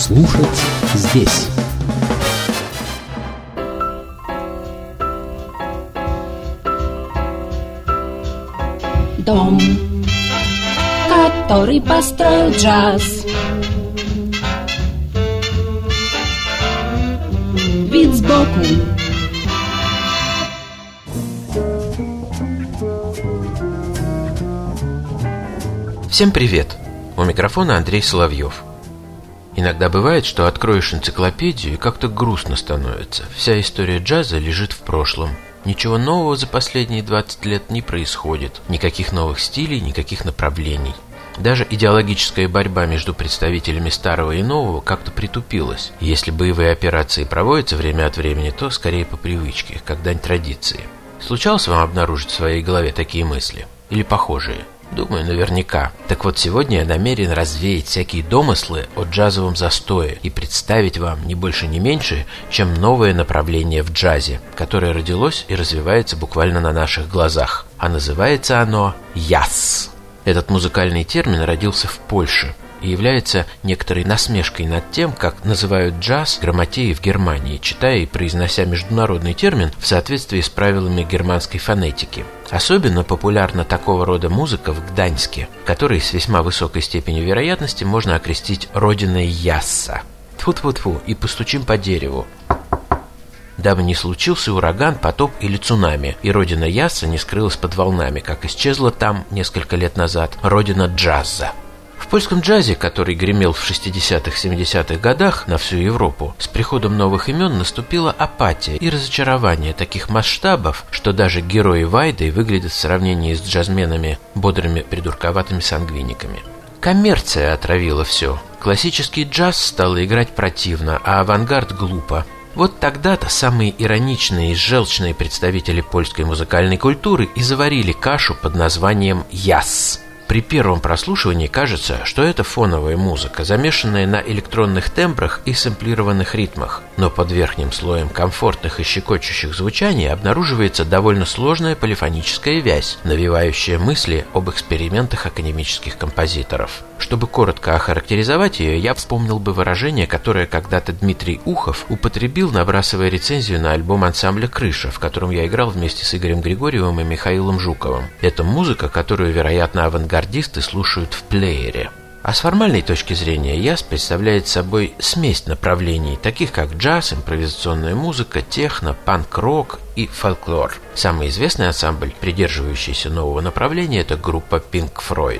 слушать здесь. Дом, который построил джаз, вид сбоку. Всем привет! У микрофона Андрей Соловьев. Иногда бывает, что откроешь энциклопедию и как-то грустно становится. Вся история джаза лежит в прошлом. Ничего нового за последние 20 лет не происходит. Никаких новых стилей, никаких направлений. Даже идеологическая борьба между представителями старого и нового как-то притупилась. И если боевые операции проводятся время от времени, то скорее по привычке, как дань традиции. Случалось вам обнаружить в своей голове такие мысли? Или похожие? Думаю, наверняка. Так вот, сегодня я намерен развеять всякие домыслы о джазовом застое и представить вам не больше, не меньше, чем новое направление в джазе, которое родилось и развивается буквально на наших глазах. А называется оно «яз». Этот музыкальный термин родился в Польше и является некоторой насмешкой над тем, как называют джаз грамотеи в Германии, читая и произнося международный термин в соответствии с правилами германской фонетики. Особенно популярна такого рода музыка в Гданьске, который с весьма высокой степенью вероятности можно окрестить родиной ясса. Тьфу-тьфу-тьфу, и постучим по дереву. Дабы не случился ураган, потоп или цунами, и родина ясса не скрылась под волнами, как исчезла там несколько лет назад родина джаза. В польском джазе, который гремел в 60-70-х годах на всю Европу, с приходом новых имен наступила апатия и разочарование таких масштабов, что даже герои Вайды выглядят в сравнении с джазменами бодрыми придурковатыми сангвиниками. Коммерция отравила все. Классический джаз стал играть противно, а авангард глупо. Вот тогда-то самые ироничные и желчные представители польской музыкальной культуры и заварили кашу под названием «яз». При первом прослушивании кажется, что это фоновая музыка, замешанная на электронных тембрах и сэмплированных ритмах, но под верхним слоем комфортных и щекочущих звучаний обнаруживается довольно сложная полифоническая вязь, навевающая мысли об экспериментах академических композиторов. Чтобы коротко охарактеризовать ее, я вспомнил бы выражение, которое когда-то Дмитрий Ухов употребил, набрасывая рецензию на альбом ансамбля «Крыша», в котором я играл вместе с Игорем Григорьевым и Михаилом Жуковым. Это музыка, которую, вероятно, авангардисты слушают в плеере. А с формальной точки зрения яз представляет собой смесь направлений, таких как джаз, импровизационная музыка, техно, панк-рок и фольклор. Самый известный ансамбль, придерживающийся нового направления, это группа Pink Floyd.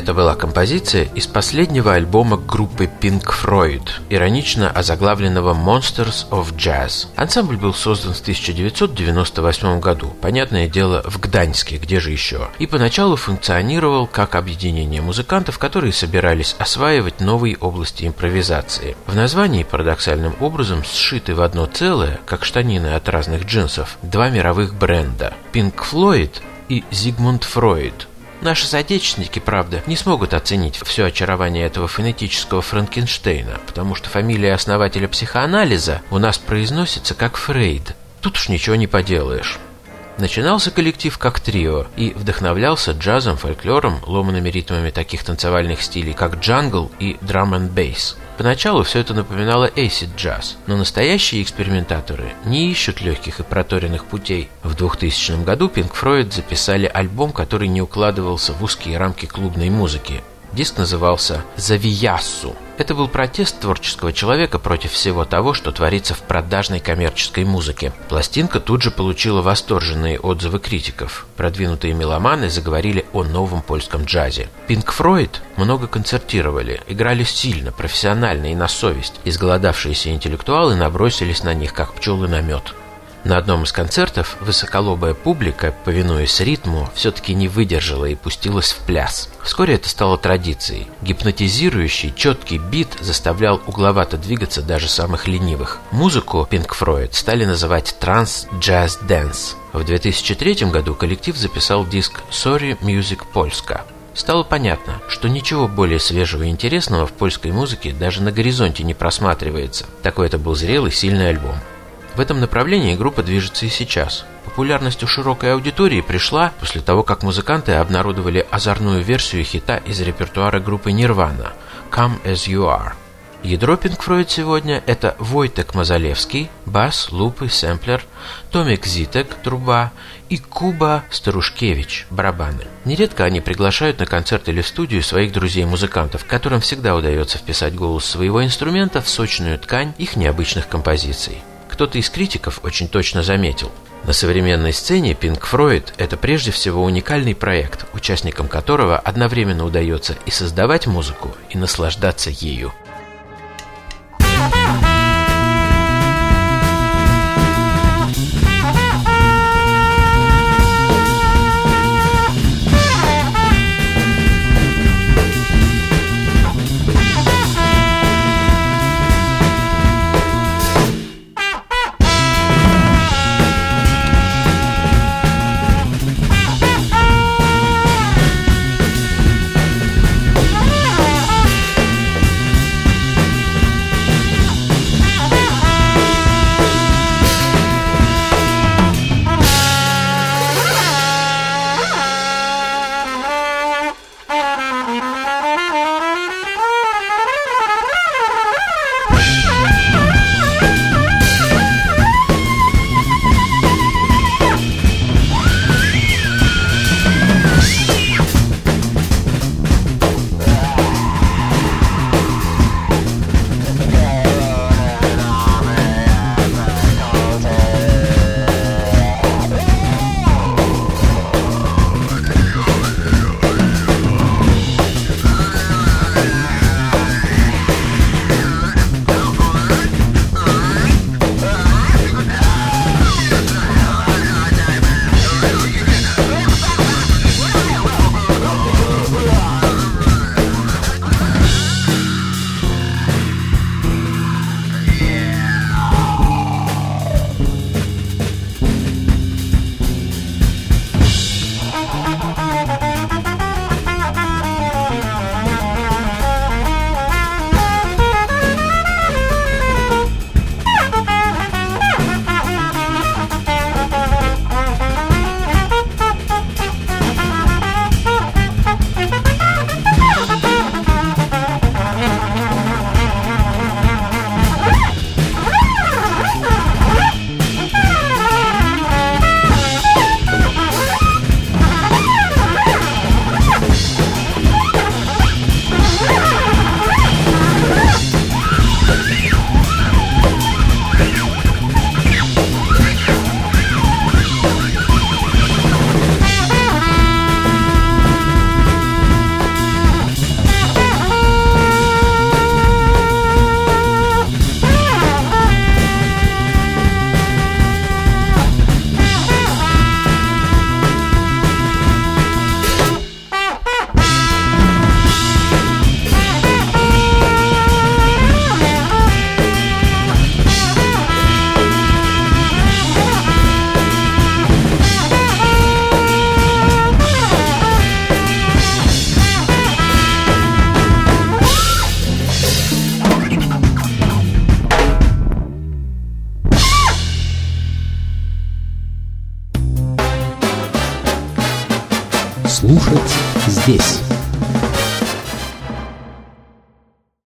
Это была композиция из последнего альбома группы Pink Floyd, иронично озаглавленного Monsters of Jazz. Ансамбль был создан в 1998 году, понятное дело, в Гданьске, где же еще, и поначалу функционировал как объединение музыкантов, которые собирались осваивать новые области импровизации. В названии парадоксальным образом сшиты в одно целое, как штанины от разных джинсов, два мировых бренда – Pink Floyd и Sigmund Freud. Наши соотечественники, правда, не смогут оценить все очарование этого фонетического Франкенштейна, потому что фамилия основателя психоанализа у нас произносится как Фрейд. Тут уж ничего не поделаешь. Начинался коллектив как трио и вдохновлялся джазом, фольклором, ломаными ритмами таких танцевальных стилей, как джангл и драм-энд-бейс. Поначалу все это напоминало acid джаз, но настоящие экспериментаторы не ищут легких и проторенных путей. В 2000 году Pink Floyd записали альбом, который не укладывался в узкие рамки клубной музыки. Диск назывался «Завияссу». Это был протест творческого человека против всего того, что творится в продажной коммерческой музыке. Пластинка тут же получила восторженные отзывы критиков. Продвинутые меломаны заговорили о новом польском джазе. Pink Floyd много концертировали, играли сильно, профессионально и на совесть. Изголодавшиеся интеллектуалы набросились на них, как пчелы на мед. На одном из концертов высоколобая публика, повинуясь ритму, все-таки не выдержала и пустилась в пляс. Вскоре это стало традицией. Гипнотизирующий, четкий бит заставлял угловато двигаться даже самых ленивых. Музыку Pink Floyd стали называть транс-джаз-дэнс. В 2003 году коллектив записал диск «Sorry Music Polska». Стало понятно, что ничего более свежего и интересного в польской музыке даже на горизонте не просматривается. Такой это был зрелый, сильный альбом. В этом направлении группа движется и сейчас. Популярность у широкой аудитории пришла после того, как музыканты обнародовали озорную версию хита из репертуара группы Nirvana «Come As You Are». Ядро Pink Floyd сегодня – это Войтек Мазалевский, бас, лупы, сэмплер, Томик Зитек, труба и Куба Старушкевич, барабаны. Нередко они приглашают на концерт или в студию своих друзей-музыкантов, которым всегда удается вписать голос своего инструмента в сочную ткань их необычных композиций. Кто-то из критиков очень точно заметил: на современной сцене Pink Floyd – это прежде всего уникальный проект, участникам которого одновременно удается и создавать музыку, и наслаждаться ею. Слушать здесь.